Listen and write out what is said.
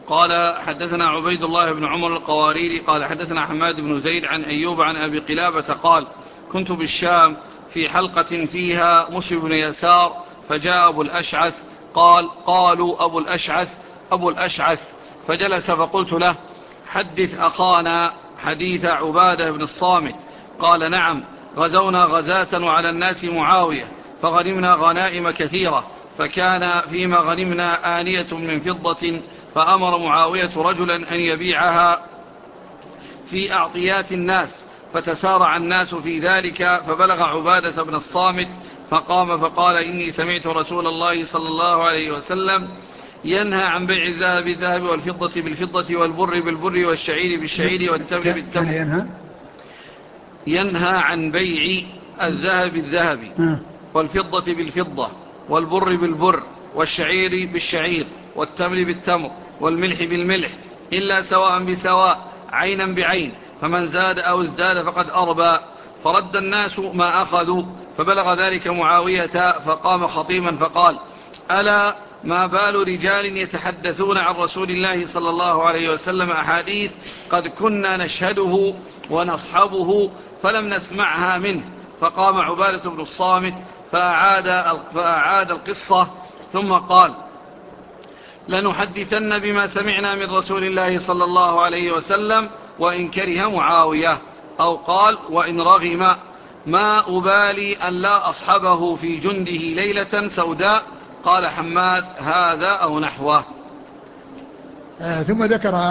قال حدثنا عبيد الله بن عمر القواريري قال حدثنا حماد بن زيد عن أيوب عن أبي قلابة قال كنت بالشام في حلقة فيها مسلم بن يسار فجاء أبو الأشعث قالوا أبو الأشعث فجلس فقلت له حدث أخانا حديث عبادة بن الصامت. قال نعم، غزونا غزاة وعلى الناس معاوية فغنمنا غنائم كثيرة، فكان فيما غنمنا آنية من فضة، فأمر معاوية رجلا أن يبيعها في أعطيات الناس، فتسارع الناس في ذلك، فبلغ عبادة بن الصامت فقام فقال إني سمعت رسول الله صلى الله عليه وسلم ينهى عن بيع الذهب بالذهب والفضة بالفضة والبر بالبر والشعير بالشعير والتمر بالتمر. ينهى عن بيع الذهب بالذهب والفضة بالفضة والبر بالبر والشعير بالشعير والتمر بالتمر والملح بالملح إلا سواء بسواء عينا بعين، فمن زاد أو ازداد فقد أربى. فرد الناس ما أخذوا، فبلغ ذلك معاوية فقام خطيبا فقال ألا ما بال رجال يتحدثون عن رسول الله صلى الله عليه وسلم أحاديث قد كنا نشهده ونصحبه فلم نسمعها منه. فقام عبادة بن الصامت فأعاد القصة ثم قال لنحدثن بما سمعنا من رسول الله صلى الله عليه وسلم وإن كره معاوية، أو قال وإن رغم، ما أبالي أن لا أصحبه في جنده ليلة سوداء. قال حماد هذا أو نحوه. ثم ذكر